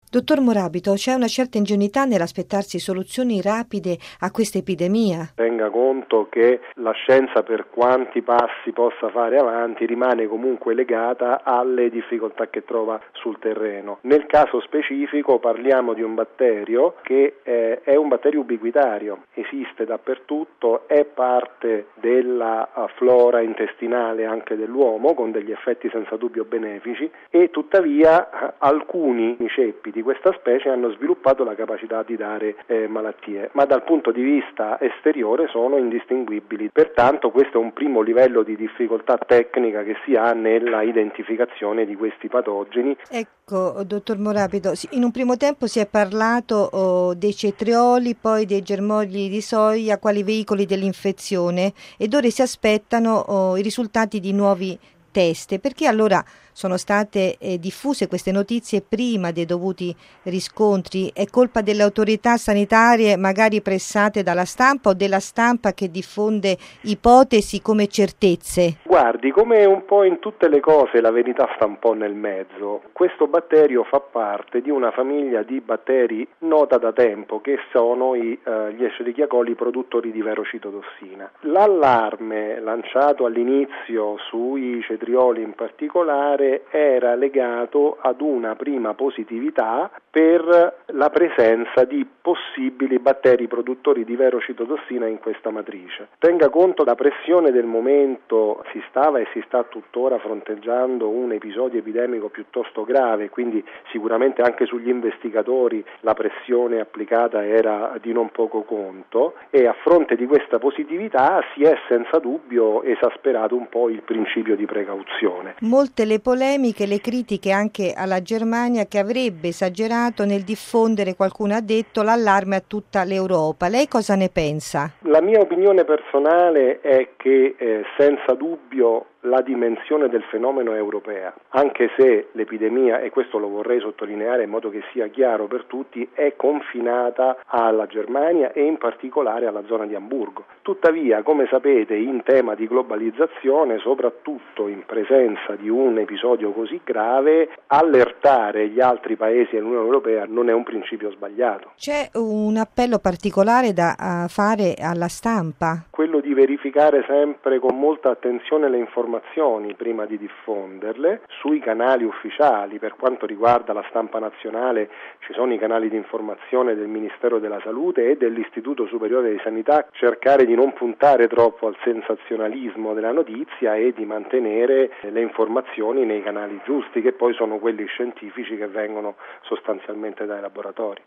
Dottor Morabito, c'è una certa ingenuità nell'aspettarsi soluzioni rapide a questa epidemia. Tenga conto che la scienza, per quanti passi possa fare avanti, rimane comunque legata alle difficoltà che trova sul terreno. Nel caso specifico parliamo di un batterio che è un batterio ubiquitario, esiste dappertutto, è parte della flora intestinale anche dell'uomo, con degli effetti senza dubbio benefici, e tuttavia alcuni ceppi di questa specie hanno sviluppato la capacità di dare malattie, ma dal punto di vista esteriore sono indistinguibili. Pertanto questo è un primo livello di difficoltà tecnica che si ha nella identificazione di questi patogeni. Ecco, dottor Morabito, in un primo tempo si è parlato dei cetrioli, poi dei germogli di soia quali veicoli dell'infezione, ed ora si aspettano i risultati di nuovi test. Perché allora sono state diffuse queste notizie prima dei dovuti riscontri? È colpa delle autorità sanitarie, magari pressate dalla stampa, o della stampa che diffonde ipotesi come certezze? Guardi, come un po' in tutte le cose la verità sta un po' nel mezzo. Questo batterio fa parte di una famiglia di batteri nota da tempo, che sono gli Escherichia coli produttori di verocitotossina. L'allarme lanciato all'inizio sui cetrioli in particolare era legato ad una prima positività per la presenza di possibili batteri produttori di verocitotossina in questa matrice. Tenga conto la pressione del momento, si stava e si sta tuttora fronteggiando un episodio epidemico piuttosto grave, quindi sicuramente anche sugli investigatori la pressione applicata era di non poco conto, e a fronte di questa positività si è senza dubbio esasperato un po' il principio di precauzione. Molte le polemiche, le critiche anche alla Germania, che avrebbe esagerato nel diffondere, qualcuno ha detto, l'allarme a tutta l'Europa. Lei cosa ne pensa? La mia opinione personale è che senza dubbio la dimensione del fenomeno è europea, anche se l'epidemia, e questo lo vorrei sottolineare in modo che sia chiaro per tutti, è confinata alla Germania e in particolare alla zona di Amburgo. Tuttavia, come sapete, in tema di globalizzazione, soprattutto in presenza di un episodio così grave, allertare gli altri paesi dell'Unione Europea non è un principio sbagliato. C'è un appello particolare da fare alla stampa? Quello di verificare sempre con molta attenzione le informazioni prima di diffonderle sui canali ufficiali. Per quanto riguarda la stampa nazionale ci sono i canali di informazione del Ministero della Salute e dell'Istituto Superiore di Sanità, cercare di non puntare troppo al sensazionalismo della notizia e di mantenere le informazioni nei canali giusti, che poi sono quelli scientifici che vengono sostanzialmente dai laboratori.